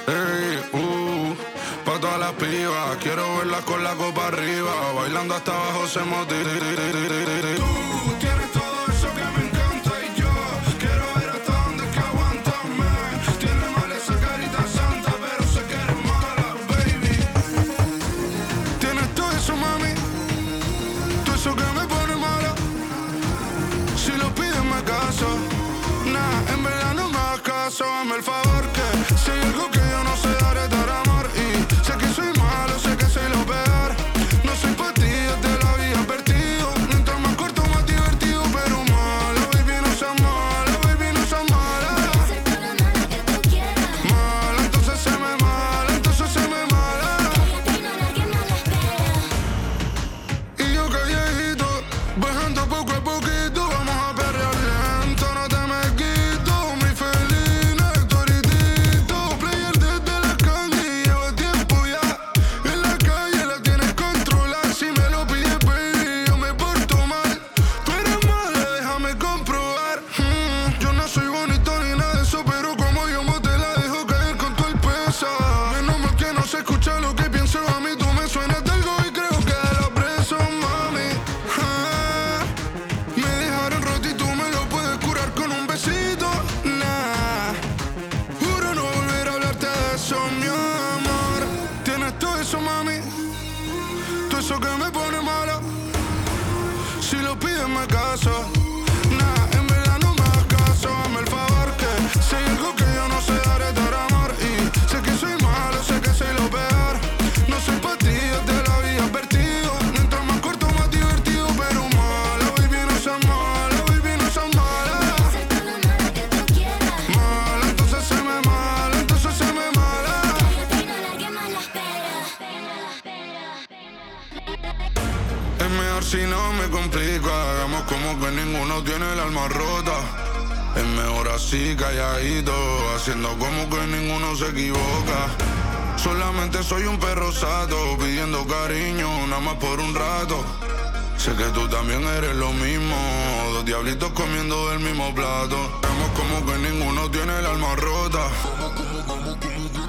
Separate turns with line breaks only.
Ey, pa' todas las pibas, quiero verlas con la copa arriba, bailando hasta abajo se motiva. Tú tienes todo eso que me encanta y yo quiero ver hasta dónde es que aguantas más. Tienes mal esa carita santa, pero sé que eres mala, baby. Tienes todo eso, mami, todo eso que me pone mala. Si lo pides me caso, nah, en verdad no me hagas caso, hazme el favor que si hay algo que yo no sé daré dar amor. Y sé que soy malo, sé que soy lo peor. No soy pa' ti, yo te lo había advertido. Mientras más corto, más divertido, pero mala, baby, no seas mala, baby, no seas mala.
Voy a hacer todo lo mala que tú quieras.
Mala, entonces se me mala, entonces se me mala.
Déjate y no largues más la espera.
Y yo calladito, bajando poco a poquito, vamos a perrear lento, no te me quito. Mi felina, toritito, player desde la calle, lleva tiempo ya. En la calle la tienes controlada, si me lo pides, baby, yo me porto mal. Tú eres mala, déjame comprobar. Yo no soy bonito ni nada de eso, pero como yo te la dejo caer con todo el peso. Menos mal que no se escucha lo que pienso a mí, tú me suenas de algo y creo que de la preso, mami. Me dejaron roto y tú me lo puedes curar con un besito. Nah, juro no volver a hablarte de eso, mi amor. Tienes todo eso, mami, todo eso que me pone mala. Si lo pides me caso, nah, en verdad no me hagas caso, hazme el favor que si hay algo que yo no sé daré dar amor. Y sé que soy malo, sé que soy lo peor. No soy pa' ti, yo te lo había advertido. Mientras más corto, más divertido, pero mala, baby, no seas mala, baby, no seas mala.
Voy a hacer todo lo mala que tú quieras.
Mala, entonces se me mala, entonces se me mala.
Déjate y no largues más la espera.
Es mejor si no me complico, hagamos como que ninguno tiene el alma rota. Es mejor así, calladito, haciendo como que ninguno se equivoca. Solamente soy un perro sato, pidiendo cariño, nada más por un rato. Sé que tú también eres lo mismo, dos diablitos comiendo del mismo plato. Hagamos como que ninguno tiene el alma rota.